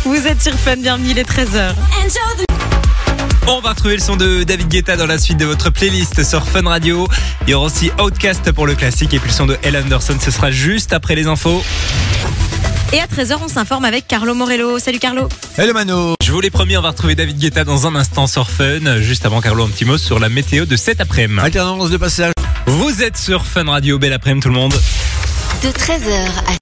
Vous êtes sur Fun, bienvenue, il est 13h. On va retrouver le son de David Guetta dans la suite de votre playlist sur Fun Radio. Il y aura aussi Outkast pour le classique et puis le son de Elle Anderson. Ce sera juste après les infos. Et à 13h, on s'informe avec Carlo Morello. Salut Carlo. Hello Mano. Je vous l'ai promis, on va retrouver David Guetta dans un instant sur Fun. Juste avant Carlo, un petit mot sur la météo de cet après-midi. Alternance de passage. Vous êtes sur Fun Radio. Belle après-midi tout le monde. De 13h à...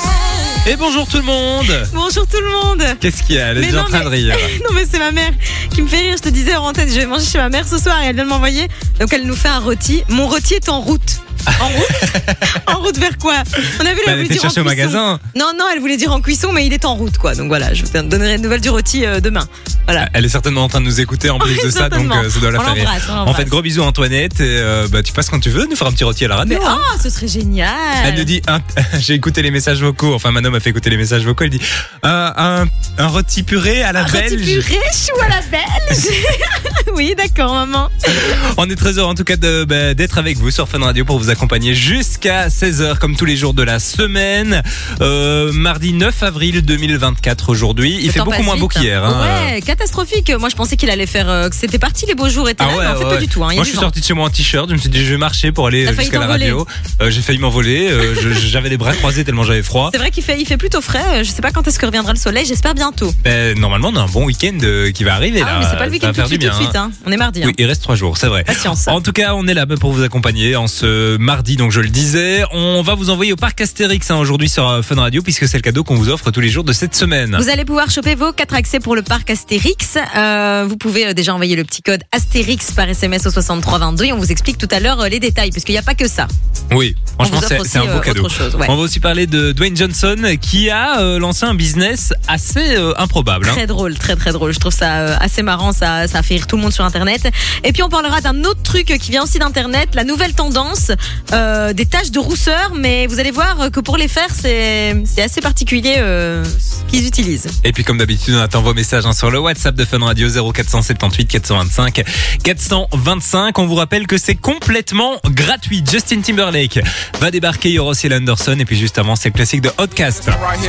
Et bonjour tout le monde. Bonjour tout le monde. Qu'est-ce qu'il y a? Elle est déjà en train de rire. Non mais c'est ma mère qui me fait rire. Je te disais en antenne, je vais manger chez ma mère ce soir et elle vient de m'envoyer. Donc elle nous fait un rôti. Mon rôti est en route. En route? En route vers quoi? On a vu, elle voulait dire en chercher cuisson. au magasin. Non, elle voulait dire en cuisson, mais il est en route, quoi. Donc voilà, je vous donnerai de nouvelles du rôti demain. Voilà. Elle est certainement en train de nous écouter en plus de ça, donc ça doit la faire rire. En fait, gros bisous à Antoinette. Et, tu passes quand tu veux nous faire un petit rôti à la radio. Mais ce serait génial. Elle nous dit, j'ai écouté les messages vocaux. Enfin, Manon m'a fait écouter les messages vocaux. Elle dit, un rôti puré à la belge. Un rôti puré chou à la belge. Oui, d'accord, maman. On est très heureux en tout cas d'être avec vous sur Fun Radio pour vous accompagner jusqu'à 16h comme tous les jours de la semaine. Mardi 9 avril 2024 aujourd'hui. Il fait beaucoup moins beau qu'hier. Ouais, catastrophique. Moi je pensais qu'il allait faire que c'était parti, les beaux jours étaient là, mais en fait pas du tout. Moi je suis sorti de chez moi en t-shirt. Je me suis dit je vais marcher pour aller jusqu'à la radio. J'ai failli m'envoler. J'avais les bras croisés tellement j'avais froid. C'est vrai qu'il fait plutôt frais. Je sais pas quand est-ce que reviendra le soleil. J'espère bientôt. Normalement on a un bon week-end qui va arriver là. Mais c'est pas le week-end tout de suite. On est mardi. Oui, il reste 3 jours, c'est vrai. Patience. En tout cas, on est là pour vous accompagner en ce mardi, donc je le disais. On va vous envoyer au parc Astérix aujourd'hui sur Fun Radio, puisque c'est le cadeau qu'on vous offre tous les jours de cette semaine. Vous allez pouvoir choper vos 4 accès pour le parc Astérix. Vous pouvez déjà envoyer le petit code Astérix par SMS au 6322 et on vous explique tout à l'heure les détails, parce qu'il n'y a pas que ça. Oui, franchement, c'est un beau cadeau. Ouais. On va aussi parler de Dwayne Johnson qui a lancé un business assez improbable. Très drôle, très très drôle. Je trouve ça assez marrant, ça a fait rire tout le monde sur Internet. Et puis on parlera d'un autre truc qui vient aussi d'Internet, la nouvelle tendance des taches de rousseur, mais vous allez voir que pour les faire, c'est assez particulier ce qu'ils utilisent. Et puis comme d'habitude, on attend vos messages sur le WhatsApp de Fun Radio 0478 425 425. On vous rappelle que c'est complètement gratuit. Justin Timberlake va débarquer, il y aura aussi Elle Anderson et puis juste avant, c'est le classique de Outkast.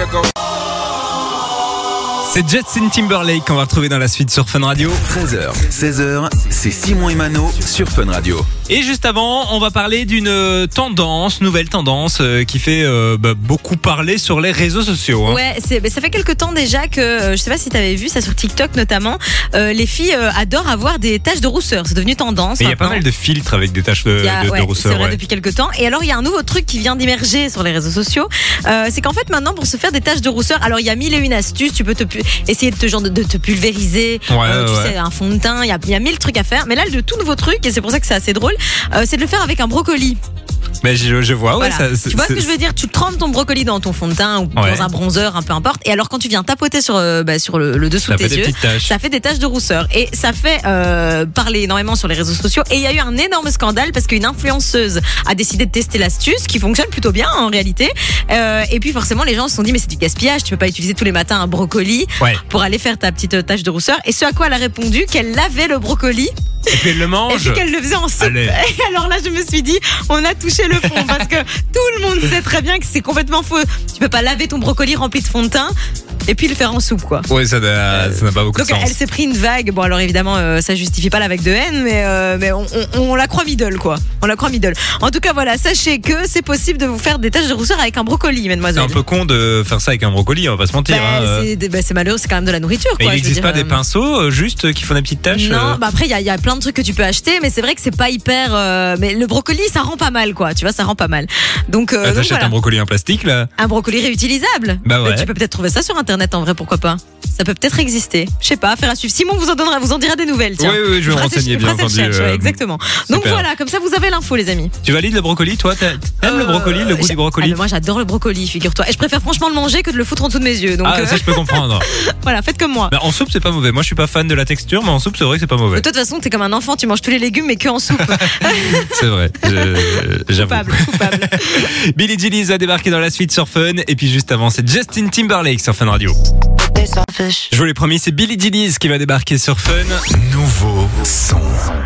C'est Justin Timberlake qu'on va retrouver dans la suite sur Fun Radio. 13h, 16h, c'est Simon et Mano sur Fun Radio. Et juste avant, on va parler d'une nouvelle tendance qui fait beaucoup parler sur les réseaux sociaux. Ouais, ça fait quelques temps déjà que, je sais pas si t'avais vu ça sur TikTok notamment, les filles adorent avoir des taches de rousseur. C'est devenu tendance. Il y a pas mal de filtres avec des taches de rousseur. C'est vrai, depuis quelques temps. Et alors, il y a un nouveau truc qui vient d'émerger sur les réseaux sociaux. C'est qu'en fait, maintenant, pour se faire des taches de rousseur, alors il y a 1000 et une astuces. Tu peux essayer de te pulvériser, tu sais, un fond de teint, il y a 1000 trucs à faire, mais là le tout nouveau truc, et c'est pour ça que c'est assez drôle, c'est de le faire avec un brocoli. Mais je vois, ouais. Voilà. Tu vois ce que je veux dire? Tu trempes ton brocoli dans ton fond de teint ou dans un bronzer, peu importe. Et alors quand tu viens tapoter sur le dessous de tes yeux, ça fait des taches de rousseur. Et ça fait parler énormément sur les réseaux sociaux. Et il y a eu un énorme scandale parce qu'une influenceuse a décidé de tester l'astuce qui fonctionne plutôt bien en réalité. Et puis forcément les gens se sont dit mais c'est du gaspillage. Tu peux pas utiliser tous les matins un brocoli pour aller faire ta petite tache de rousseur. Et ce à quoi elle a répondu qu'elle lavait le brocoli. Et puis elle le mange. Et puis qu'elle le faisait en soupe. Allez. Et alors là, je me suis dit, on a touché le fond parce que tout le monde sait très bien que c'est complètement faux. Tu peux pas laver ton brocoli rempli de fond de teint et puis le faire en soupe, quoi. Ouais, ça n'a pas beaucoup de sens. Donc elle s'est pris une vague. Bon, alors évidemment, ça justifie pas la vague de haine, mais on la croit middle, quoi. On la croit middle. En tout cas, voilà, sachez que c'est possible de vous faire des taches de rousseur avec un brocoli, mademoiselle. C'est un peu con de faire ça avec un brocoli, on va pas se mentir. C'est malheureux, c'est quand même de la nourriture, quoi. Et il n'existe pas des pinceaux juste qui font des petites taches? Non, après il y a plein de trucs que tu peux acheter, mais c'est vrai que c'est pas hyper. Mais le brocoli, ça rend pas mal, quoi. Tu vois, ça rend pas mal. Donc t'achètes un brocoli en plastique là? Un brocoli réutilisable. Bah ouais. Tu peux peut-être trouver ça sur internet en vrai, pourquoi pas? Ça peut peut-être exister. Je sais pas, affaire à suivre. Simon vous en dira des nouvelles. Tiens. Oui, je vais me renseigner bien entendu. Exactement. Donc super. Voilà, comme ça vous avez l'info, les amis. Tu valides le brocoli, toi? T'aimes le brocoli, le goût du brocoli? Moi j'adore le brocoli, figure-toi. Et je préfère franchement le manger que de le foutre en dessous de mes yeux. Donc, ça je peux comprendre. Voilà, faites comme moi. Bah, en soupe c'est pas mauvais. Moi je suis pas fan de la texture, mais en soupe c'est vrai que c'est pas mauvais. De toute façon t'es comme un enfant, tu manges tous les légumes mais que en soupe. C'est vrai. J'avoue. Coupable. Billie Jean va débarquer dans la suite sur Fun. Et puis juste avant, c'est Justin Timberlake sur Fun Radio. Je vous l'ai promis, c'est Billie Jean qui va débarquer sur Fun. Nouveau son.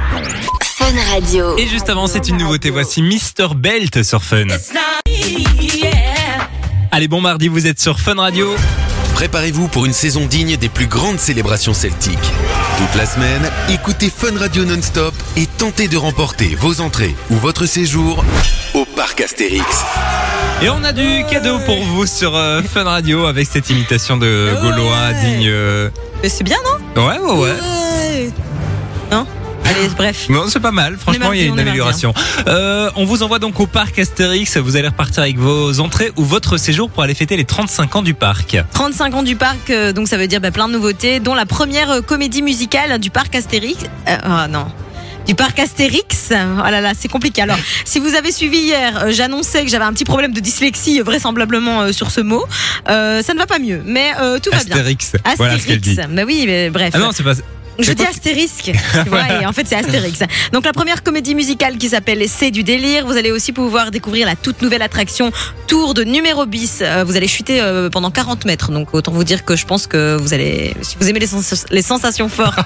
Fun Radio. Et juste avant, c'est une nouveauté. Voici Mr. Belt sur Fun. Allez, bon mardi, vous êtes sur Fun Radio. Préparez-vous pour une saison digne des plus grandes célébrations celtiques. Toute la semaine, écoutez Fun Radio non-stop et tentez de remporter vos entrées ou votre séjour au parc Astérix. Et on a du cadeau pour vous sur Fun Radio avec cette imitation de Gaulois digne. Mais c'est bien, non? Ouais. Non? Allez, bref. Non, c'est pas mal. Franchement, il y a une amélioration. On vous envoie donc au parc Astérix. Vous allez repartir avec vos entrées ou votre séjour pour aller fêter les 35 ans du parc. 35 ans du parc, donc ça veut dire plein de nouveautés, dont la première comédie musicale du parc Astérix. Du parc Astérix. Oh là là, c'est compliqué. Alors, si vous avez suivi hier, j'annonçais que j'avais un petit problème de dyslexie vraisemblablement sur ce mot. Ça ne va pas mieux, mais tout va bien. Astérix. Voilà ce qu'elle dit. Bah oui, mais bref. Ah non, c'est pas... Je dis astérisque, tu vois, et en fait c'est Astérix. Donc la première comédie musicale qui s'appelle C'est du délire. Vous allez aussi pouvoir découvrir la toute nouvelle attraction Tour de numéro bis. Vous allez chuter pendant 40 mètres. Donc autant vous dire que je pense que vous allez, si vous aimez les sensations fortes.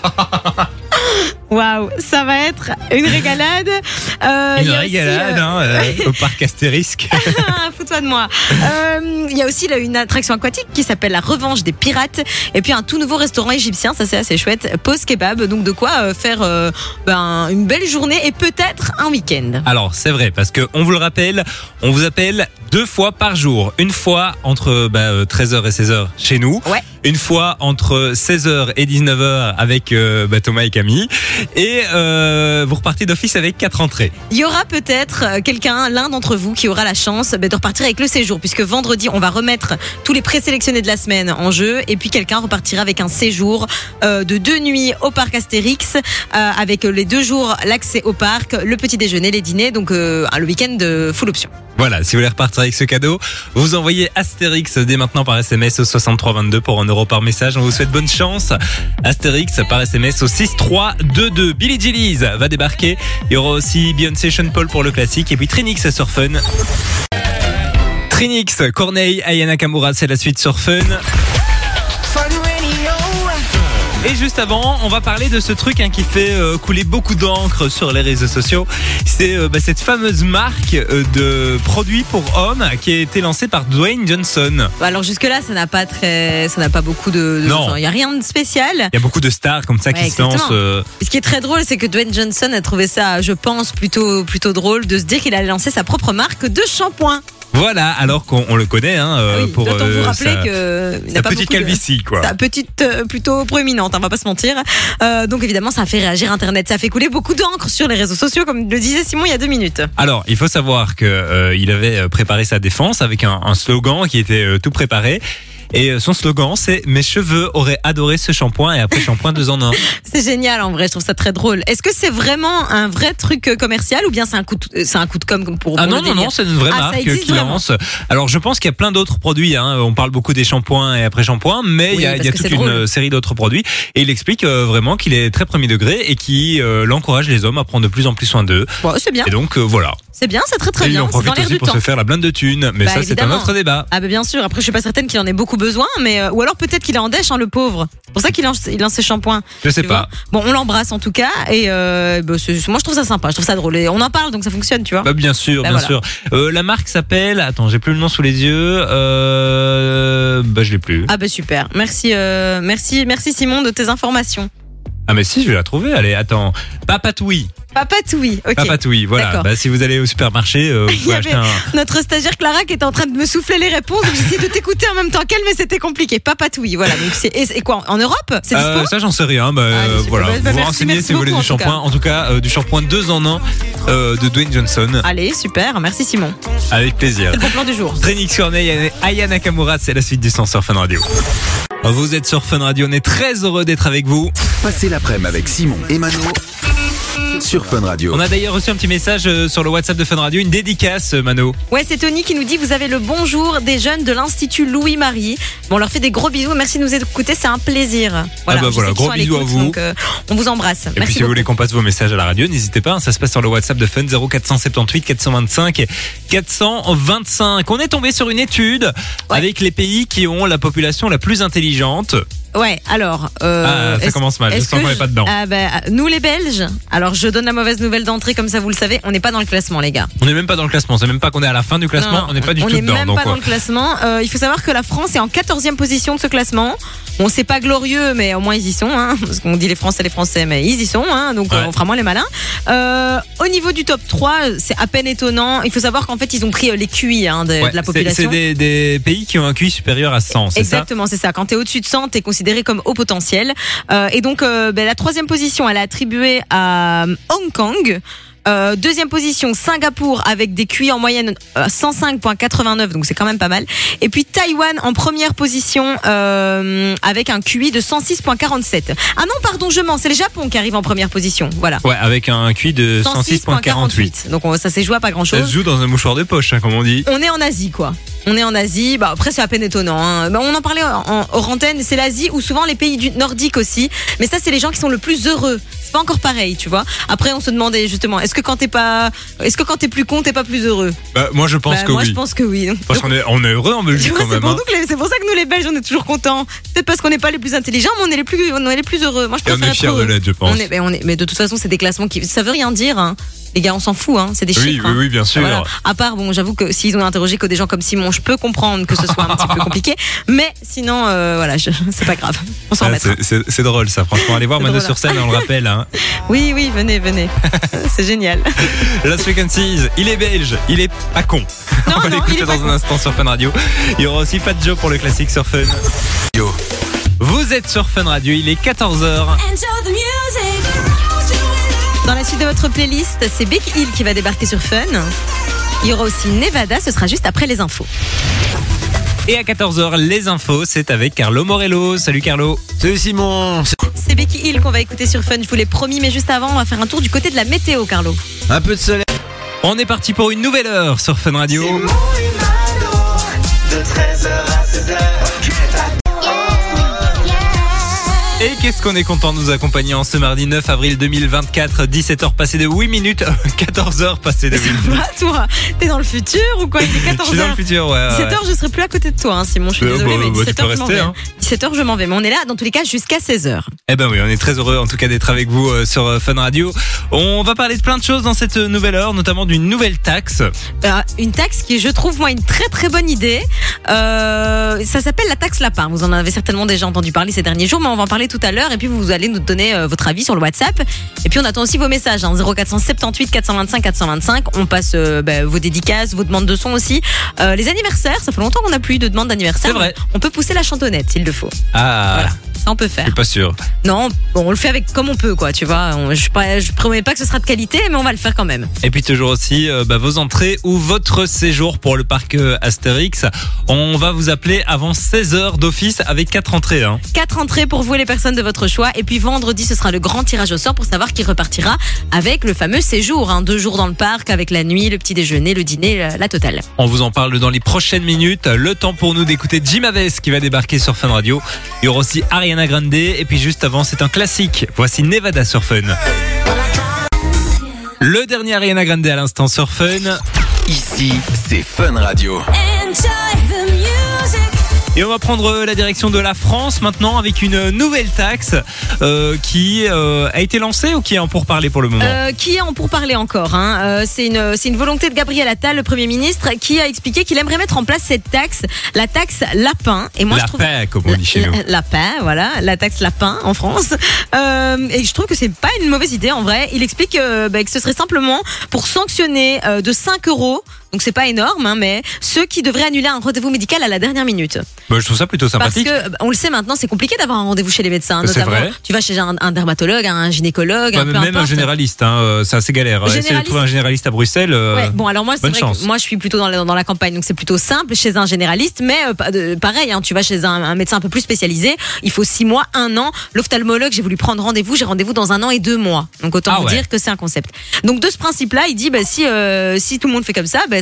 Waouh, ça va être une régalade. Une régalade au parc Astérix. Fous-toi de moi. Il y a aussi une attraction aquatique qui s'appelle la Revanche des pirates. Et puis un tout nouveau restaurant égyptien, ça c'est assez chouette. Pause kebab, donc de quoi faire une belle journée et peut-être un week-end. Alors c'est vrai, parce que on vous le rappelle, on vous appelle 2 fois par jour. Une fois entre 13h et 16h chez nous. Ouais. Une fois entre 16h et 19h avec Thomas et Camille. Et vous repartez d'office avec 4 entrées. Il y aura peut-être l'un d'entre vous qui aura la chance de repartir avec le séjour, puisque vendredi on va remettre tous les présélectionnés de la semaine en jeu, et puis quelqu'un repartira avec un séjour de 2 nuits au parc Astérix, avec les 2 jours l'accès au parc, le petit déjeuner, les dîners, donc le week-end full option. Voilà, si vous voulez repartir avec ce cadeau, vous envoyez Astérix dès maintenant par SMS au 6322 pour 1 euro par message. On vous souhaite bonne chance. Astérix par SMS au 6322. Billie Jean King va débarquer. Il y aura aussi Beyoncé, Sean Paul pour le classique, et puis Trinix sur Fun. Trinix, Corneille, Aya Nakamura, c'est la suite sur Fun. Et juste avant, on va parler de ce truc qui fait couler beaucoup d'encre sur les réseaux sociaux. C'est cette fameuse marque de produits pour hommes qui a été lancée par Dwayne Johnson. Alors jusque-là, ça n'a pas beaucoup de... Non. Il n'y a rien de spécial. Il y a beaucoup de stars comme ça qui se lancent. Ce qui est très drôle, c'est que Dwayne Johnson a trouvé ça, je pense, plutôt drôle de se dire qu'il allait lancer sa propre marque de shampoing. Voilà, alors qu'on le connaît pour vous rappeler que sa petite calvitie, quoi. Sa petite plutôt proéminente, on va pas se mentir. Donc évidemment, ça a fait réagir Internet, ça a fait couler beaucoup d'encre sur les réseaux sociaux, comme le disait Simon il y a 2 minutes. Alors, il faut savoir que il avait préparé sa défense avec un slogan qui était tout préparé. Et son slogan, c'est « Mes cheveux auraient adoré ce shampoing » et après shampoing 2 en 1. C'est génial en vrai, je trouve ça très drôle. Est-ce que c'est vraiment un vrai truc commercial ou bien c'est un coup de com pour non, c'est une vraie marque qui lance. Alors je pense qu'il y a plein d'autres produits. On parle beaucoup des shampoings et après shampoing, mais il y a toute une série d'autres produits. Et il explique vraiment qu'il est très premier degré et qu'il encourage les hommes à prendre de plus en plus soin d'eux. Ouais, c'est bien. Et donc voilà. C'est bien, c'est très bien. Il en profite aussi pour se faire la blinde de thunes, mais ça c'est un autre débat. Ah bien sûr. Après je suis pas certaine qu'il en ait beaucoup besoin, mais ou alors peut-être qu'il est en dèche, le pauvre. C'est pour ça qu'il lance ses shampoings. Je sais pas. Bon, on l'embrasse en tout cas, et moi je trouve ça sympa, je trouve ça drôle. Et on en parle, donc ça fonctionne, tu vois. Bien sûr, bien sûr. La marque s'appelle, attends, j'ai plus le nom sous les yeux. Je l'ai plus. Ah super. Merci Simon de tes informations. Ah mais si, je vais la trouver. Allez, attends. Papatouille. Papatouille, ok. Papatouille, voilà. Si vous allez au supermarché, vous pouvez acheter notre stagiaire Clara qui était en train de me souffler les réponses, donc j'ai essayé de t'écouter en même temps qu'elle, mais c'était compliqué. Papatouille, voilà. Donc et quoi, en Europe, c'est dispo? Ça, j'en sais rien. Voilà. Vous vous renseignez si vous voulez du shampoing. En tout cas, du shampoing 2 en 1 de Dwayne Johnson. Allez, super. Merci Simon. Avec plaisir. C'est le bon plan du jour. Trinix Corneille, Aya Nakamura, c'est la suite du son sur Fun Radio. Vous êtes sur Fun Radio, on est très heureux d'être avec vous. Passez l'après-midi avec Simon et Mano sur Fun Radio. On a d'ailleurs reçu un petit message sur le WhatsApp de Fun Radio, une dédicace, Mano. Ouais, c'est Tony qui nous dit: vous avez le bonjour des jeunes de l'Institut Louis-Marie. Bon, on leur fait des gros bisous, merci de nous écouter, c'est un plaisir. Voilà, gros bisous à vous. Donc, on vous embrasse. Et puis si vous voulez qu'on passe vos messages à la radio, n'hésitez pas, ça se passe sur le WhatsApp de Fun 0478 425 425. On est tombé sur une étude avec les pays qui ont la population la plus intelligente. Ouais, alors. Ça commence mal, je sens qu'on n'est pas dedans. Nous les Belges, alors je donne la mauvaise nouvelle d'entrée, comme ça vous le savez, on n'est pas dans le classement, les gars. On n'est même pas dans le classement, c'est même pas qu'on est à la fin du classement, non, on n'est pas du tout dedans. On n'est même pas dans le classement. Il faut savoir que la France est en 14e position de ce classement. Bon, c'est pas glorieux, mais au moins ils y sont, hein, parce qu'on dit les Français, mais ils y sont, hein, donc on fera moins les malins. Au niveau du top 3, c'est à peine étonnant. Il faut savoir qu'en fait, ils ont pris les QI de la population. C'est des pays qui ont un QI supérieur à 100, c'est Exactement, c'est ça. Quand t'es au-dessus de 100, t'es considéré comme haut potentiel. Et donc, la 3e position, elle est attribuée à Hong Kong. Deuxième position, Singapour avec des QI en moyenne 105.89, donc c'est quand même pas mal. Et puis Taïwan en première position avec un QI de 106.47. Ah non, pardon, je mens, c'est le Japon qui arrive en première position. Voilà. Ouais, avec un QI de 106.48. Donc ça s'est joué à pas grand-chose. Ça se joue dans un mouchoir de poche, hein, comme on dit. On est en Asie, quoi. On est en Asie, après c'est à peine étonnant, hein. On en parlait hors antenne, c'est l'Asie ou souvent les pays nordiques aussi, mais ça c'est les gens qui sont le plus heureux. C'est pas encore pareil, tu vois. Après on se demandait justement, est-ce que quand t'es plus con, t'es pas plus heureux? Moi je pense que oui. Moi je pense que oui. Parce qu'on est heureux en Belgique quand même. C'est pour ça que nous les Belges on est toujours contents. Peut-être parce qu'on n'est pas les plus intelligents, mais on est les plus heureux. Moi je préfère être heureux. On est fiers de l'être, je pense. Mais de toute façon c'est des classements qui, ça veut rien dire, hein. Les gars, on s'en fout, hein. C'est des chiffres. Oui, bien sûr. Voilà. À part, j'avoue que s'ils ont interrogé que des gens comme Simon, je peux comprendre que ce soit un petit peu compliqué. Mais sinon, c'est pas grave. On s'en remettra. C'est drôle, ça, franchement. Allez voir Mano sur scène, on le rappelle, hein. Oui, venez. C'est génial. Lost Frequencies, il est belge, il est pas con. On va l'écouter dans un instant sur Fun Radio. Il y aura aussi Fat Joe pour le classique sur Fun. Yo. Vous êtes sur Fun Radio, il est 14h. Dans la suite de votre playlist, c'est Becky Hill qui va débarquer sur Fun. Il y aura aussi Nevada, ce sera juste après les infos. Et à 14h, les infos, c'est avec Carlo Morello. Salut Carlo. Salut Simon. C'est Becky Hill qu'on va écouter sur Fun, je vous l'ai promis, mais juste avant, on va faire un tour du côté de la météo, Carlo. Un peu de soleil. On est parti pour une nouvelle heure sur Fun Radio. De 13h à 16h. Et qu'est-ce qu'on est content de nous accompagner en ce mardi 9 avril 2024, 17h passées de 8 minutes, 14h passées de 8 minutes. Toi, t'es dans le futur ou quoi? Il est 14h. Je suis dans le futur, ouais. 17h, je serai plus à côté de toi, hein, Simon, je suis désolée, mais 17h, je m'en vais. 17h, je m'en vais, mais on est là, dans tous les cas, jusqu'à 16h. Eh ben oui, on est très heureux, en tout cas, d'être avec vous sur Fun Radio. On va parler de plein de choses dans cette nouvelle heure, notamment d'une nouvelle taxe. Une taxe qui est, je trouve, moi, une très très bonne idée. Ça s'appelle la taxe lapin. Vous en avez certainement déjà entendu parler ces derniers jours, mais on va en parler tout à l'heure et puis vous allez nous donner votre avis sur le WhatsApp. Et puis on attend aussi vos messages, hein, 0478 425 425. On passe vos dédicaces, vos demandes de son aussi. Les anniversaires, ça fait longtemps qu'on n'a plus eu de demande d'anniversaire. C'est vrai. On peut pousser la chantonnette s'il le faut. Ah. Voilà. Ça on peut faire. Je suis pas sûr. Non, on le fait avec comme on peut, quoi. Tu vois, je promets pas que ce sera de qualité, mais on va le faire quand même. Et puis toujours aussi vos entrées ou votre séjour pour le parc Astérix. On va vous appeler avant 16h d'office avec 4 entrées. 4 entrées pour vous les personnes de votre choix. Et puis vendredi, ce sera le grand tirage au sort pour savoir qui repartira avec le fameux séjour. 2 jours dans le parc avec la nuit, le petit déjeuner, le dîner, la totale. On vous en parle dans les prochaines minutes. Le temps pour nous d'écouter Jim Aves qui va débarquer sur Fun Radio. Il y aura aussi Ariana Grande. Et puis juste avant, c'est un classique. Voici Nevada sur Fun. Le dernier Ariana Grande à l'instant sur Fun. Ici, c'est Fun Radio. Et on va prendre la direction de la France maintenant avec une nouvelle taxe qui a été lancée ou qui est en pourparlers pour le moment Qui est en pourparlers encore. C'est une volonté de Gabriel Attal, le Premier ministre, qui a expliqué qu'il aimerait mettre en place cette taxe, la taxe lapin. Et moi, lapin, comme on dit chez nous. Lapin, voilà, la taxe lapin en France. Et je trouve que c'est pas une mauvaise idée en vrai. Il explique que ce serait simplement pour sanctionner de 5 €. Donc c'est pas énorme, mais ceux qui devraient annuler un rendez-vous médical à la dernière minute. Je trouve ça plutôt sympathique. Parce que on le sait maintenant, c'est compliqué d'avoir un rendez-vous chez les médecins. Notamment, vrai. Tu vas chez un dermatologue, un gynécologue, même un généraliste. C'est assez galère. Essayer de trouver un généraliste à Bruxelles. Bon alors moi c'est vrai que moi je suis plutôt dans la campagne, donc c'est plutôt simple chez un généraliste. Mais pareil, tu vas chez un médecin un peu plus spécialisé. Il faut 6 mois, 1 an. L'ophtalmologue, j'ai voulu prendre rendez-vous. J'ai rendez-vous dans 1 an et 2 mois. Donc autant vous dire que c'est un concept. Donc de ce principe-là, il dit si tout le monde fait comme ça,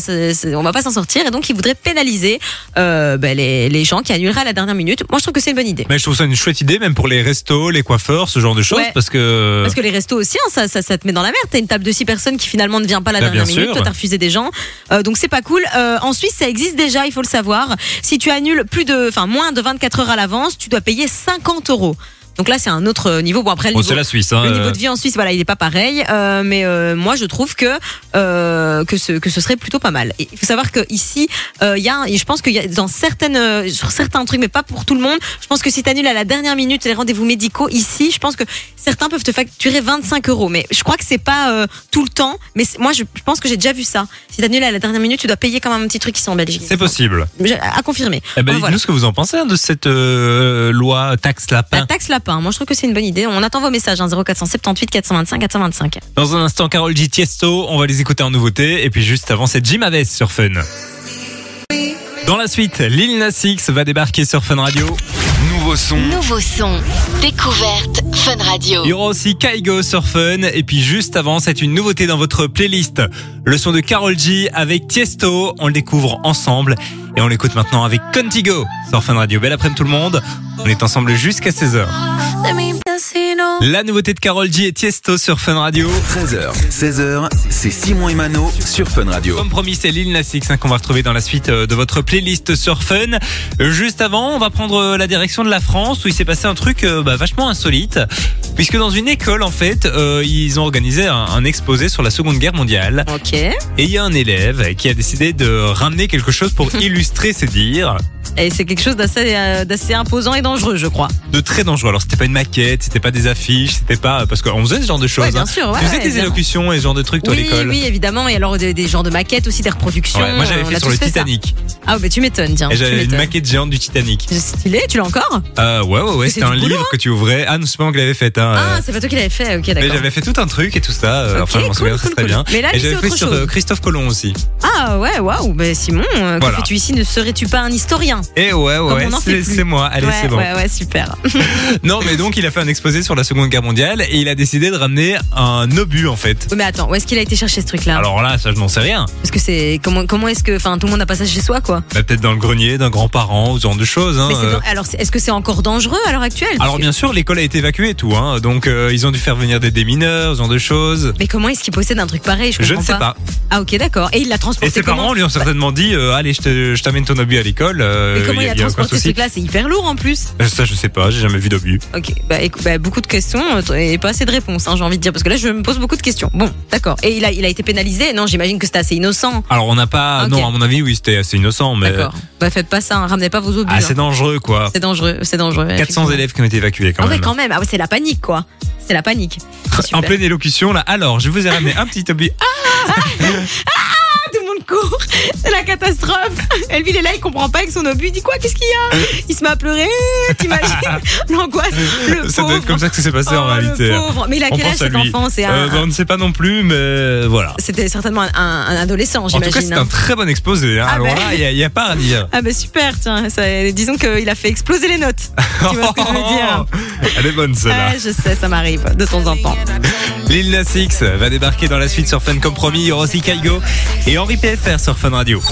on va pas s'en sortir. Et donc, ils voudraient pénaliser les gens qui annuleraient à la dernière minute. Moi, je trouve que c'est une bonne idée. Mais je trouve ça une chouette idée, même pour les restos, les coiffeurs, ce genre de choses, parce que les restos aussi, ça te met dans la merde. T'as une table de 6 personnes qui finalement ne vient pas à la dernière minute. Toi, t'as refusé des gens, donc c'est pas cool. En Suisse, ça existe déjà, il faut le savoir. Si tu annules moins de 24 heures à l'avance, tu dois payer 50 €. Donc là, c'est un autre niveau. Bon, après, c'est la Suisse. Le niveau de vie en Suisse, voilà, il est pas pareil. Mais moi, je trouve que ce serait plutôt pas mal. Et il faut savoir que ici, je pense qu'il y a sur certains trucs, mais pas pour tout le monde. Je pense que si t'annules à la dernière minute les rendez-vous médicaux ici, je pense que certains peuvent te facturer 25 €. Mais je crois que c'est pas tout le temps. Mais moi, je pense que j'ai déjà vu ça. Si t'annules à la dernière minute, tu dois payer quand même un petit truc ici en Belgique. C'est possible. À confirmer. Dites-nous ce que vous en pensez de cette loi taxe lapin. La taxe lapin. Moi, je trouve que c'est une bonne idée. On attend vos messages, 0478 425 425. Dans un instant, Karol G, Tiesto, on va les écouter en nouveauté. Et puis juste avant, c'est Jim Aves sur Fun. Dans la suite, Lil Nas X va débarquer sur Fun Radio. Nouveau son. Découverte Fun Radio. Il y aura aussi Kaigo sur Fun. Et puis juste avant, c'est une nouveauté dans votre playlist. Le son de Karol G avec Tiesto. On le découvre ensemble. Et on l'écoute maintenant avec Contigo sur Fun Radio. Belle après-midi tout le monde. On est ensemble jusqu'à 16h. La nouveauté de Karol G et Tiesto sur Fun Radio. 13h, 16h, c'est Simon et Mano sur Fun Radio. Comme promis, c'est Lil Nas X qu'on va retrouver dans la suite de votre playlist sur Fun. Juste avant, on va prendre la direction de la France où il s'est passé un truc vachement insolite. Puisque dans une école, en fait, ils ont organisé un exposé sur la Seconde Guerre mondiale. Ok. Et il y a un élève qui a décidé de ramener quelque chose pour illustrer ses dires. Et c'est quelque chose d'assez imposant et dangereux, je crois. De très dangereux. Alors, c'était pas une maquette, c'était pas des affiches, c'était pas... Parce qu'on faisait ce genre de choses. Ouais, bien sûr. Tu faisais des élocutions et ce genre de trucs, toi, à l'école. Oui, évidemment. Et alors, des genres de maquettes aussi, des reproductions. Ouais, moi, j'avais fait sur le Titanic. Ah, bah, tu m'étonnes, tiens. Et j'avais une maquette géante du Titanic. C'est stylé, tu l'as encore? Ouais. C'était un livre que tu ouvrais. Ah, non, c'est pas moi qui l'avais fait. C'est pas toi qui l'avais fait, ok, d'accord. Mais j'avais fait tout un truc et tout ça. Enfin, je m'en souviens très bien. Mais là, et j'avais fait sur Christophe Colomb aussi. Ah, ouais, waouh. Bah, Simon, que fais-tu ici? Ne serais-tu pas un historien? Et ouais, c'est moi. Allez, c'est bon. Ouais, super. Non, mais donc, il a fait un exposé sur la Seconde Guerre mondiale et il a décidé de ramener un obus, en fait. Mais attends, où est-ce qu'il a été chercher ce truc-là? Alors là, ça, je n'en sais rien. Parce que c'est. Comment est-ce que. Enfin, tout le monde n'a pas ça chez soi, quoi. Bah, peut-être dans le grenier d'un grand-parent ou ce genre de choses. Hein. Alors, est-ce que c'est encore dangereux à l'heure actuelle? Alors, bien sûr, l'école a été évacuée et tout. Hein. Donc, ils ont dû faire venir des démineurs, ce genre de choses. Mais comment est-ce qu'il possède un truc pareil? Je ne sais pas. Ah, ok, d'accord. Et il l'a transporté. Et ses parents lui ont certainement dit allez, je t'amène ton obus à l'école. Mais comment il a transporté ce truc-là? C'est hyper lourd en plus. Ça, je sais pas, j'ai jamais vu d'obus. Ok, beaucoup de questions et pas assez de réponses, hein, j'ai envie de dire, parce que là, je me pose beaucoup de questions. Bon, d'accord. Et il a été pénalisé? Non, j'imagine que c'était assez innocent. Alors, on n'a pas. Okay. Non, à mon avis, oui, c'était assez innocent, mais. D'accord. Faites pas ça, hein, ramenez pas vos obus. C'est dangereux, quoi. C'est dangereux. 400 élèves qui ont été évacués, quand même. Ah, ouais, quand même. Ah, ouais, c'est la panique, quoi. C'est la panique. En pleine élocution, là. Alors, je vous ai ramené un petit obus. Tout le monde court, c'est la catastrophe. Elville est là, il comprend pas avec son obus. Il dit quoi? Qu'est-ce qu'il y a? Il se met à pleurer, t'imagines? L'angoisse. Ça doit être comme ça que ça s'est passé en réalité. Le pauvre. Mais il a quel âge cet enfant? On ne sait pas non plus, mais voilà. C'était certainement un adolescent, j'imagine. En tout cas, c'est un très bon exposé. Hein. Alors là, il n'y a pas à dire. Ah bah super, tiens. Disons qu'il a fait exploser les notes. Tu vois ce que je veux dire? Elle est bonne celle-là. Je sais, ça m'arrive de temps en temps. Lil Nas X va débarquer dans la suite sur Fun comme promis. Il y aura aussi Kaigo et Henri PFR sur Fun Radio.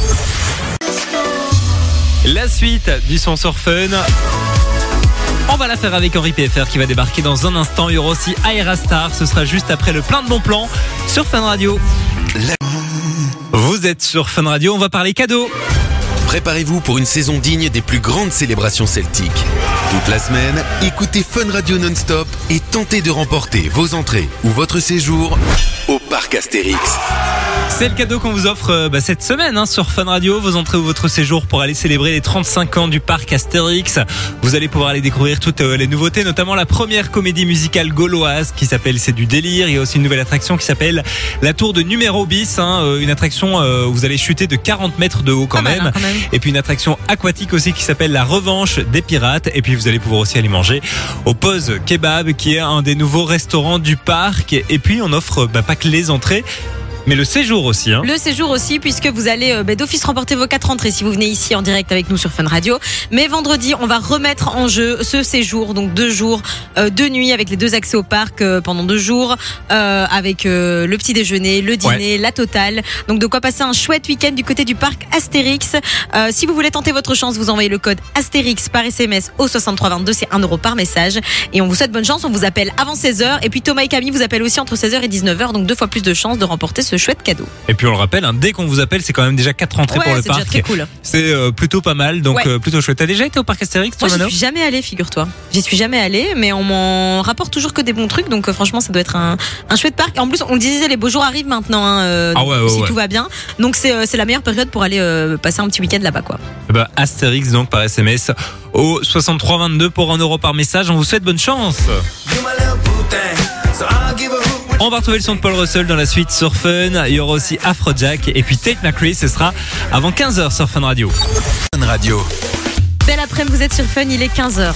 La suite du son sur Fun. On va la faire avec Henri PFR qui va débarquer dans un instant. Il y aura aussi Aerastar. Ce sera juste après le plein de bons plans sur Fun Radio. Vous êtes sur Fun Radio. On va parler cadeaux. Préparez-vous pour une saison digne des plus grandes célébrations celtiques. Toute la semaine, écoutez Fun Radio non-stop et tentez de remporter vos entrées ou votre séjour au parc Astérix. C'est le cadeau qu'on vous offre cette semaine sur Fun Radio. Vos entrées ou votre séjour pour aller célébrer les 35 ans du parc Astérix. Vous allez pouvoir aller découvrir toutes les nouveautés, notamment la première comédie musicale gauloise qui s'appelle C'est du délire. Il y a aussi une nouvelle attraction qui s'appelle la tour de Numéro bis. Une attraction où vous allez chuter de 40 mètres de haut quand même. Et puis une attraction aquatique aussi qui s'appelle la revanche des pirates. Et puis vous allez pouvoir aussi aller manger au Pause Kebab qui est un des nouveaux restaurants du parc. Et puis on offre pas que les entrées, Mais le séjour aussi. Hein. Le séjour aussi, puisque vous allez d'office remporter vos 4 entrées si vous venez ici en direct avec nous sur Fun Radio. Mais vendredi, on va remettre en jeu ce séjour, donc 2 jours, 2 nuits avec les 2 accès au parc pendant 2 jours, avec le petit déjeuner, le dîner, la totale. Donc de quoi passer un chouette week-end du côté du parc Astérix. Si vous voulez tenter votre chance, vous envoyez le code Astérix par SMS au 6322, c'est 1 € par message. Et on vous souhaite bonne chance, on vous appelle avant 16h. Et puis Thomas et Camille vous appellent aussi entre 16h et 19h, donc 2 fois plus de chances de remporter ce chouette cadeau. Et puis on le rappelle, dès qu'on vous appelle, c'est quand même déjà 4 entrées pour le parc. C'est déjà très cool. C'est plutôt pas mal, donc plutôt chouette. T'as déjà été au parc Astérix, toi, Moi, j'y suis jamais allée, figure-toi. J'y suis jamais allée, mais on m'en rapporte toujours que des bons trucs, donc franchement, ça doit être un chouette parc. En plus, on le disait, les beaux jours arrivent maintenant, si tout va bien. Donc c'est la meilleure période pour aller passer un petit week-end là-bas, quoi. Astérix donc par SMS au 6322 pour 1 € par message. On vous souhaite bonne chance. On va retrouver le son de Paul Russell dans la suite sur Fun. Il y aura aussi Afrojack et puis Tate McRae. Ce sera avant 15h sur Fun Radio. Fun Radio. Belle après-midi, vous êtes sur Fun, il est 15h.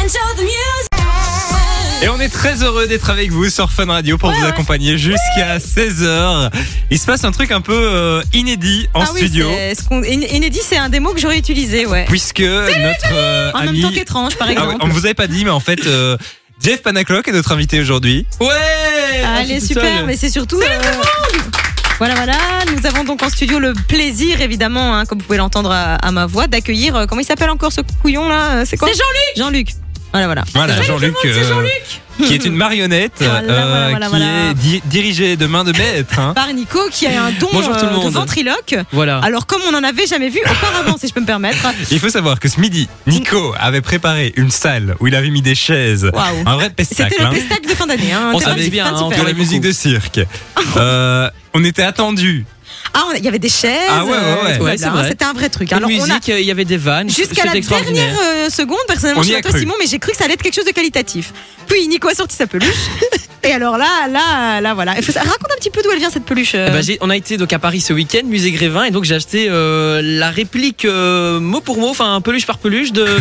Et on est très heureux d'être avec vous sur Fun Radio pour vous accompagner jusqu'à 16h. Il se passe un truc un peu inédit en studio. Inédit, c'est un des mots que j'aurais utilisé, Puisque notre en ami... même temps qu'étrange, par exemple. On vous avait pas dit, mais en fait... Jeff Panaclock est notre invité aujourd'hui. Allez, super, mais c'est surtout... Voilà, nous avons donc en studio le plaisir, évidemment, comme vous pouvez l'entendre à ma voix, d'accueillir, comment il s'appelle encore ce couillon là? C'est quoi? C'est Jean-Luc. Voilà, Jean-Luc, c'est Jean-Luc qui est une marionnette qui est dirigée de main de maître. Par Nico, qui a un don de ventriloque. Voilà. Alors comme on n'en avait jamais vu auparavant, si je peux me permettre. Il faut savoir que ce midi, Nico avait préparé une salle où il avait mis des chaises. Un vrai pestacle. C'était le pestacle de fin d'année. On savait bien, de la musique de cirque. On était attendus. Il y avait des chaises. Ouais, c'est vrai. C'était un vrai truc. Alors, musique, il y avait des vannes. Jusqu'à la dernière seconde, personnellement, je sais pas Simon, mais j'ai cru que ça allait être quelque chose de qualitatif. Puis Nico a sorti sa peluche. Et alors là, voilà. Raconte un petit peu d'où elle vient cette peluche. On a été donc à Paris ce week-end, musée Grévin, et donc j'ai acheté la réplique mot pour mot, enfin peluche par peluche de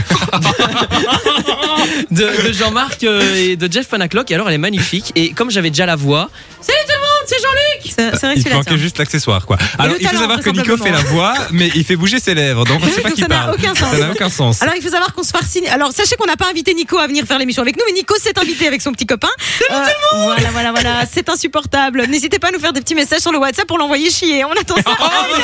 Jean-Marc et de Jeff Panaclock. Et alors elle est magnifique. Et comme j'avais déjà la voix, salut tout le monde, c'est Jean-Luc. C'est vrai que il manquait juste l'accessoire, quoi. Alors il faut savoir que Nico fait la voix, mais il fait bouger ses lèvres, donc on ne sait pas qui parle. Ça n'a aucun sens. Alors il faut savoir qu'on se farcine. Alors sachez qu'on n'a pas invité Nico à venir faire l'émission avec nous, mais Nico s'est invité avec son petit copain. Voilà, c'est insupportable. N'hésitez pas à nous faire des petits messages sur le WhatsApp pour l'envoyer chier. On attend ça.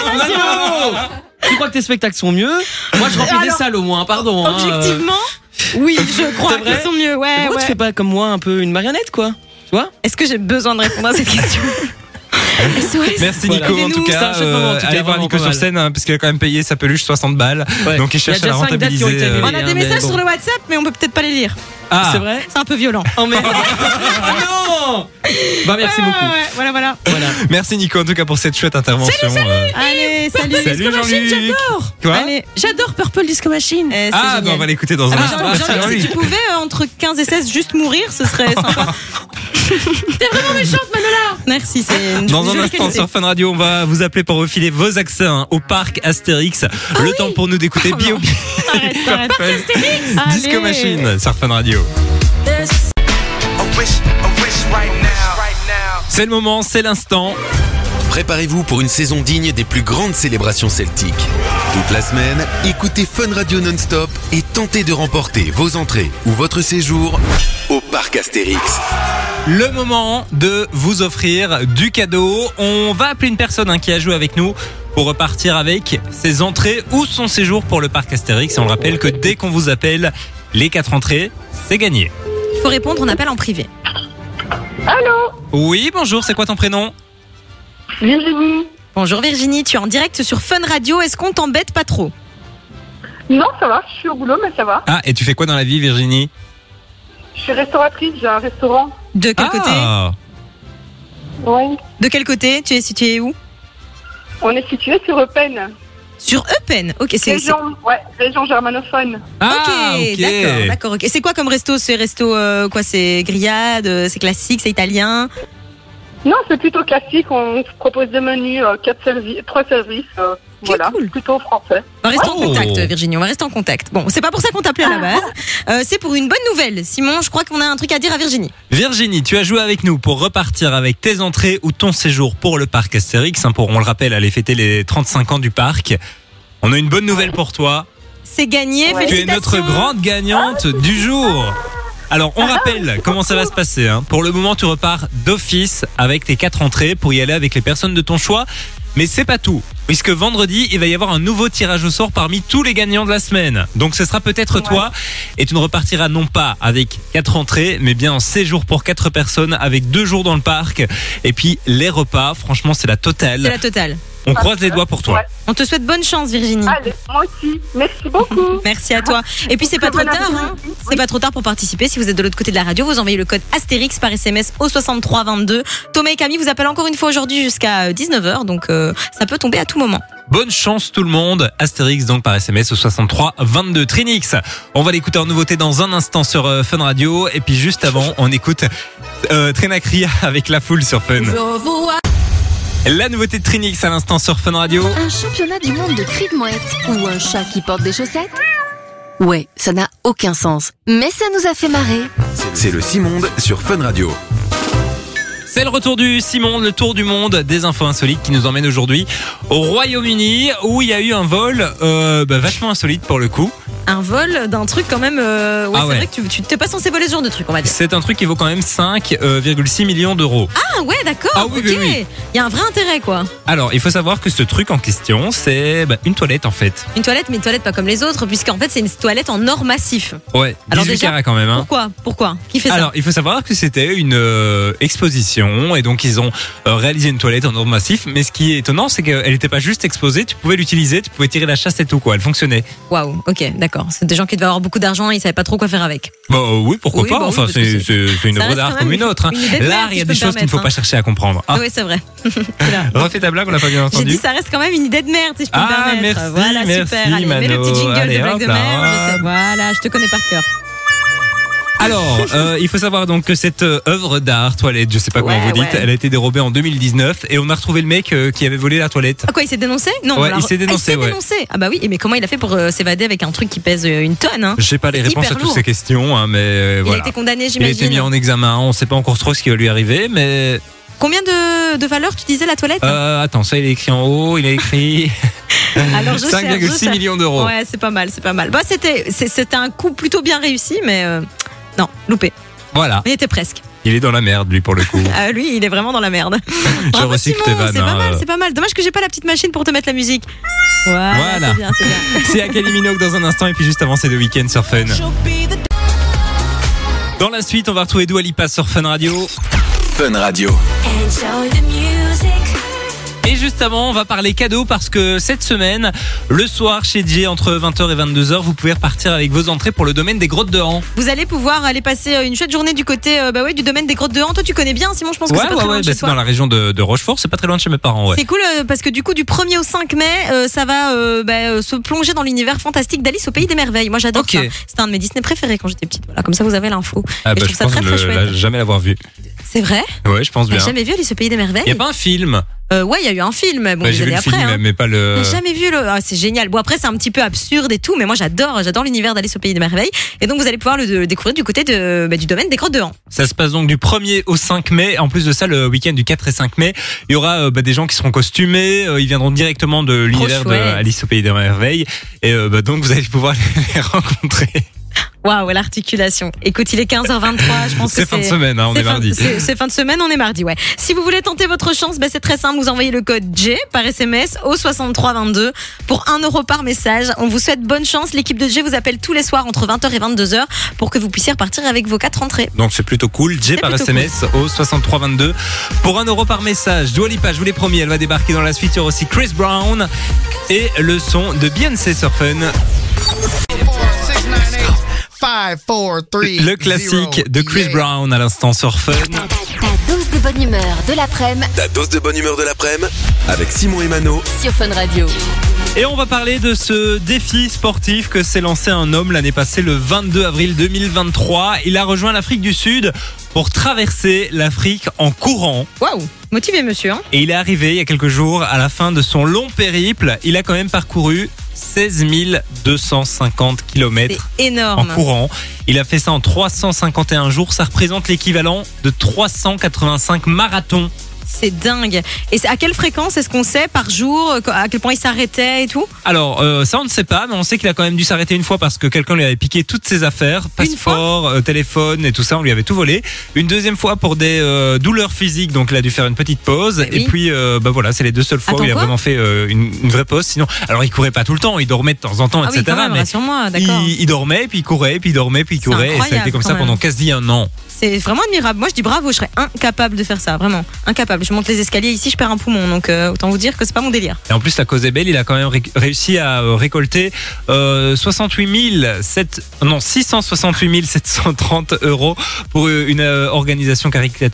Tu crois que tes spectacles sont mieux? Moi je remplis des salles au moins, pardon. Objectivement, oui, je crois qu'ils sont mieux. Pourquoi tu fais pas comme moi un peu une marionnette, quoi? Tu vois? Est-ce que j'ai besoin de répondre à cette question? Merci Nico, en tout cas. Allez voir Nico sur scène, parce qu'il a quand même payé sa peluche 60 balles. Donc il cherche à la rentabiliser. On a des messages sur le WhatsApp, mais on peut peut-être pas les lire. C'est vrai? C'est un peu violent. Oh merde. Non. Merci beaucoup. Voilà. Merci Nico en tout cas pour cette chouette intervention. Salut. Allez, salut Jean-Luc. J'adore. Quoi? Allez, j'adore Purple Disco Machine. On va l'écouter dans un instant. Si tu pouvais entre 15 et 16 juste mourir, ce serait sympa. T'es vraiment méchante, Manola. Merci, c'est dans un instant sur Fun Radio, on va vous appeler pour refiler vos accès au parc Astérix. Temps pour nous d'écouter Bio. Arrête. Disco Machine sur Fun Radio. C'est le moment, c'est l'instant. Préparez-vous pour une saison digne des plus grandes célébrations celtiques. Toute la semaine, écoutez Fun Radio non-stop et tentez de remporter vos entrées ou votre séjour au parc Astérix. Le moment de vous offrir du cadeau. On va appeler une personne qui a joué avec nous pour repartir avec ses entrées ou son séjour pour le parc Astérix. Et on rappelle que dès qu'on vous appelle, les 4 entrées, c'est gagné. Il faut répondre, on appelle en privé. Allô? Oui, bonjour, c'est quoi ton prénom? Virginie. Bonjour Virginie, tu es en direct sur Fun Radio. Est-ce qu'on t'embête pas trop? Non, ça va, je suis au boulot, mais ça va. Et tu fais quoi dans la vie, Virginie? Je suis restauratrice, j'ai un restaurant. De quel côté? Oui. De quel côté? Tu es situé où? On est situé sur Eupen. Sur Eupen, ok. Région germanophone. Ok, d'accord. Okay. C'est quoi comme resto? C'est resto c'est grillade, c'est classique, c'est italien? Non, c'est plutôt classique. On propose des menus, 3 services. voilà, cool. plutôt français. On va rester en contact, Virginie, on va rester en contact. Bon, c'est pas pour ça qu'on t'appelait à la base. C'est pour une bonne nouvelle. Simon, je crois qu'on a un truc à dire à Virginie. Virginie, tu as joué avec nous pour repartir avec tes entrées ou ton séjour pour le parc Astérix. Pour, on le rappelle, aller fêter les 35 ans du parc. On a une bonne nouvelle pour toi. C'est gagné, Tu es notre grande gagnante du jour. Alors, on rappelle comment ça va se passer. Pour le moment, tu repars d'office avec tes 4 entrées pour y aller avec les personnes de ton choix. Mais c'est pas tout, puisque vendredi, il va y avoir un nouveau tirage au sort parmi tous les gagnants de la semaine. Donc ce sera peut-être toi, et tu ne repartiras non pas avec 4 entrées, mais bien un séjour pour 4 personnes avec 2 jours dans le parc. Et puis les repas, franchement, c'est la totale. C'est la totale. On croise les doigts pour toi. Ouais. On te souhaite bonne chance, Virginie. Allez, moi aussi. Merci beaucoup. Merci à toi. Et puis c'est pas trop tard, C'est pas trop tard pour participer. Si vous êtes de l'autre côté de la radio, vous envoyez le code Astérix par SMS au 63 22. Thomas et Camille vous appellent encore une fois aujourd'hui jusqu'à 19h, donc ça peut tomber à tout moment. Bonne chance tout le monde. Astérix donc par SMS au 63 22. Trinix, on va l'écouter en nouveauté dans un instant sur Fun Radio. Et puis juste avant, on écoute Trénacria avec La Foule sur Fun. La nouveauté de Trinix à l'instant sur Fun Radio. Un championnat du monde de cris de mouette ou un chat qui porte des chaussettes? Ouais, ça n'a aucun sens. Mais ça nous a fait marrer. C'est le Simonde sur Fun Radio. C'est le retour du Simon, le tour du monde des infos insolites qui nous emmène aujourd'hui au Royaume-Uni où il y a eu un vol vachement insolite pour le coup. Un vol d'un truc quand même... c'est vrai que tu t'es pas censé voler ce genre de truc, on va dire. C'est un truc qui vaut quand même 5,6 millions d'euros. Ah ouais, d'accord, ah, oui, ok. Oui. Il y a un vrai intérêt, quoi. Alors, il faut savoir que ce truc en question, c'est une toilette en fait. Une toilette, mais une toilette pas comme les autres, puisqu'en fait c'est une toilette en or massif. Ouais, 18 carats quand même. Pourquoi Qui fait ça? Alors, il faut savoir que c'était une exposition et donc ils ont réalisé une toilette en or massif. Mais ce qui est étonnant, c'est qu'elle n'était pas juste exposée, tu pouvais l'utiliser, tu pouvais tirer la chasse et tout, quoi. Elle fonctionnait. Waouh, ok, d'accord. C'est des gens qui devaient avoir beaucoup d'argent et ils savaient pas trop quoi faire avec. Oui, pourquoi pas. Enfin, c'est une œuvre d'art comme une autre. L'art, il y a des choses qu'il ne faut pas chercher à comprendre. Ah. Oui, c'est vrai. Refais ta blague, on l'a pas bien entendu. J'ai dit, ça reste quand même une idée de merde, si je peux me permettre. Merci, voilà, merci, super. Allez, mets le petit jingle de blague de merde. Voilà, je te connais par cœur. Alors, il faut savoir donc que cette œuvre d'art, toilette, je sais pas comment vous dites, elle a été dérobée en 2019 et on a retrouvé le mec qui avait volé la toilette. Ah quoi, il s'est dénoncé? Non, ouais, il s'est dénoncé. Ah bah oui, mais comment il a fait pour s'évader avec un truc qui pèse une tonne? J'ai pas les réponses à toutes ces questions, mais voilà. Il a été condamné, j'imagine. Il a été mis en examen, on sait pas encore trop ce qui va lui arriver, mais... Combien de valeur tu disais la toilette? Attends, ça il est écrit en haut, il a écrit 5,6 millions d'euros. Ouais, c'est pas mal, c'est pas mal. Bah c'était un coup plutôt bien réussi, mais non, loupé. Voilà. Il était presque. Il est dans la merde, lui, pour le coup. Lui, il est vraiment dans la merde. Je recycle tes vannes. C'est pas mal. Dommage que j'ai pas la petite machine pour te mettre la musique. Voilà. C'est bien. C'est à Kylie Minogue dans un instant, et puis juste avant, c'est The Weeknd sur Fun. Dans la suite, on va retrouver Dua Lipa sur Fun Radio. Fun Radio. Et juste avant, on va parler cadeaux parce que cette semaine, le soir chez Jay, entre 20h et 22h, vous pouvez repartir avec vos entrées pour le domaine des Grottes de Han. Vous allez pouvoir aller passer une chouette journée du côté du domaine des Grottes de Han. Toi, tu connais bien, Simon, je pense que c'est pas très loin de chez toi. C'est dans la région de Rochefort, c'est pas très loin de chez mes parents. Ouais. C'est cool parce que du coup, du 1er au 5 mai, ça va se plonger dans l'univers fantastique d'Alice au Pays des Merveilles. Moi, j'adore ça. C'était un de mes Disney préférés quand j'étais petite. Voilà, comme ça, vous avez l'info. Je trouve ça très chouette. Jamais l'avoir vu. C'est vrai? Ouais, je pense bien. T'as jamais vu Alice au Pays des Merveilles? Il y a pas un film? Ouais, il y a eu un film. Bon, j'ai vu le après, film, mais pas le. J'ai jamais vu le. C'est génial. Bon, après, c'est un petit peu absurde et tout, mais moi, j'adore l'univers d'Alice au Pays des Merveilles. Et donc, vous allez pouvoir le découvrir du côté du domaine des Grottes de Han. Ça se passe donc du 1er au 5 mai. En plus de ça, le week-end du 4 et 5 mai, il y aura des gens qui seront costumés. Ils viendront directement de l'univers d'Alice au Pays des Merveilles. Et donc, vous allez pouvoir les rencontrer. Waouh, l'articulation. Écoute, il est 15h23, je pense que c'est fin de semaine, on est mardi. C'est fin de semaine, on est mardi, ouais. Si vous voulez tenter votre chance, c'est très simple, vous envoyez le code J par SMS au 6322 pour 1 euro par message. On vous souhaite bonne chance. L'équipe de J vous appelle tous les soirs entre 20h et 22h pour que vous puissiez repartir avec vos 4 entrées. Donc c'est plutôt cool. J par SMS au 6322 pour 1 euro par message. Dua Lipa, je vous l'ai promis, elle va débarquer dans la suite. Il y aura aussi Chris Brown et le son de Beyoncé sur Fun. Le classique de Chris Brown à l'instant sur Fun. Ta dose de bonne humeur de l'après-midi. Ta dose de bonne humeur de l'après-midi avec Simon et Mano sur Fun Radio. Et on va parler de ce défi sportif que s'est lancé un homme l'année passée, le 22 avril 2023. Il a rejoint l'Afrique du Sud pour traverser l'Afrique en courant. Waouh, motivé monsieur. Hein. Et il est arrivé il y a quelques jours à la fin de son long périple. Il a quand même parcouru 16 250 km C'est énorme. en courant. Il a fait ça en 351 jours. Ça représente l'équivalent de 385 marathons. C'est dingue. Et à quelle fréquence est-ce qu'on sait par jour, à quel point il s'arrêtait et tout? Alors ça on ne sait pas, mais on sait qu'il a quand même dû s'arrêter une fois parce que quelqu'un lui avait piqué toutes ses affaires, passeport, téléphone et tout ça, on lui avait tout volé. Une deuxième fois pour des douleurs physiques, donc il a dû faire une petite pause. Oui. Et puis voilà, c'est les deux seules fois où il a vraiment fait une vraie pause. Sinon, alors il courait pas tout le temps, il dormait de temps en temps, etc. Oui, quand même, rassure-moi, d'accord. Il dormait, puis il courait, puis il dormait, puis il courait. Et ça a été comme ça pendant quasi un an. C'est vraiment admirable. Moi, je dis bravo, je serais incapable de faire ça, vraiment incapable. Je monte les escaliers ici, je perds un poumon, donc autant vous dire que c'est pas mon délire. Et en plus, la cause est belle, il a quand même réussi à récolter 668 730 € pour une organisation caritative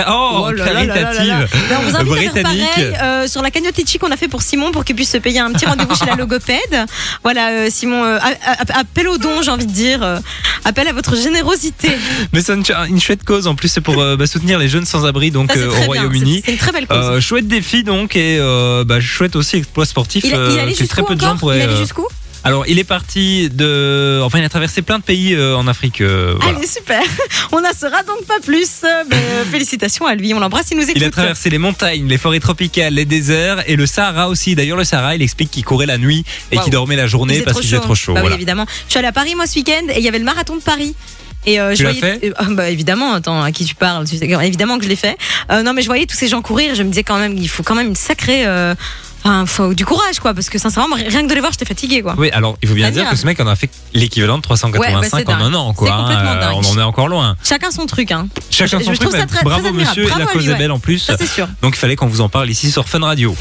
On vous invite britannique. à faire pareil sur la cagnotte Litchi qu'on a fait pour Simon pour qu'il puisse se payer un petit rendez-vous chez la logopède. Voilà, Simon, appel au don, j'ai envie de dire. Appel à votre générosité. Mais c'est une chouette cause en plus, c'est pour soutenir les jeunes sans-abri donc au Royaume-Uni. C'est une très belle cause. Chouette défi donc et chouette aussi exploit sportif. Il allait que très peu de gens pourraient. Il allait jusqu'où? Alors il est parti il a traversé plein de pays en Afrique. Voilà. Allez, super. On n'en saura donc pas plus. Félicitations à lui, on l'embrasse, il nous écoute. Il a traversé les montagnes, les forêts tropicales, les déserts et le Sahara aussi. D'ailleurs le Sahara, il explique qu'il courait la nuit et qu'il dormait la journée parce qu'il faisait trop chaud. Oui, évidemment. Je suis allée à Paris moi ce week-end et il y avait le marathon de Paris. Et tu l'as fait évidemment, attends, à qui tu parles, évidemment que je l'ai fait. Non mais je voyais tous ces gens courir et je me disais quand même, il faut quand même une sacrée... faut du courage quoi, parce que sincèrement rien que de les voir j'étais fatiguée quoi. Oui, alors il faut bien dire que ce mec en a fait l'équivalent de 385 en un an quoi. C'est complètement dingue. On en est encore loin. Chacun son truc hein. Chacun son truc. Bravo très monsieur, et la cause est belle en plus. Ça c'est sûr. Donc il fallait qu'on vous en parle ici sur Fun Radio.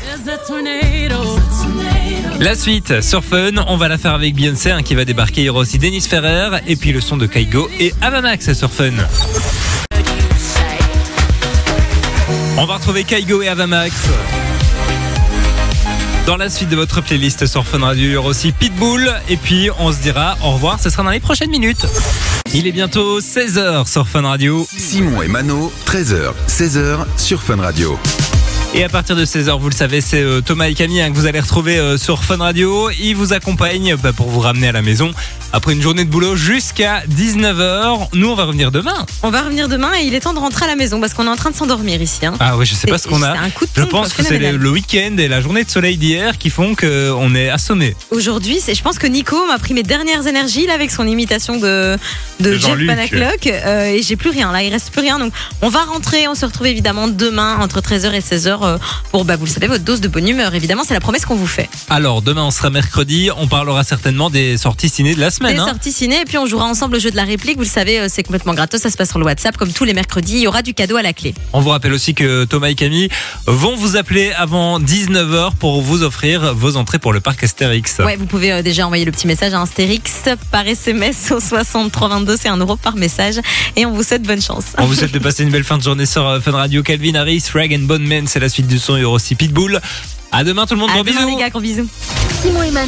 La suite sur Fun, on va la faire avec Beyoncé qui va débarquer. Il y aura aussi Dennis Ferrer et puis le son de Kygo et Avamax sur Fun. On va retrouver Kygo et Avamax. Dans la suite de votre playlist sur Fun Radio, il y aura aussi Pitbull. Et puis on se dira au revoir, ce sera dans les prochaines minutes. Il est bientôt 16h sur Fun Radio. Simon et Mano, 13h, 16h sur Fun Radio. Et à partir de 16h, vous le savez, c'est Thomas et Camille que vous allez retrouver sur Fun Radio. Ils vous accompagnent pour vous ramener à la maison après une journée de boulot jusqu'à 19h. Nous, on va revenir demain. On va revenir demain et il est temps de rentrer à la maison parce qu'on est en train de s'endormir ici. Hein. Ah oui, je sais pas ce qu'on a. Je pense que c'est le week-end et la journée de soleil d'hier qui font qu'on est assommé. Aujourd'hui, je pense que Nico m'a pris mes dernières énergies là, avec son imitation de Jeff Panaclock et j'ai plus rien. Là, il reste plus rien. Donc, on va rentrer. On se retrouve évidemment demain entre 13h et 16h pour, vous le savez, votre dose de bonne humeur. Évidemment, c'est la promesse qu'on vous fait. Alors, demain, on sera mercredi. On parlera certainement des sorties ciné de la semaine. Des sorties ciné et puis on jouera ensemble au jeu de la réplique. Vous le savez, c'est complètement gratos. Ça se passe sur le WhatsApp comme tous les mercredis. Il y aura du cadeau à la clé. On vous rappelle aussi que Thomas et Camille vont vous appeler avant 19h pour vous offrir vos entrées pour le parc Astérix. Ouais, vous pouvez déjà envoyer le petit message à Astérix par SMS au 6322. C'est 1 € par message. Et on vous souhaite bonne chance. On vous souhaite de passer une belle fin de journée sur Fun Radio. Calvin Harris, Rag and Bone Man, c'est la suite du son. Il y aura aussi Pitbull. À demain tout le monde. À gros demain, bisous. les gars, gros bisous. Simon et Mano.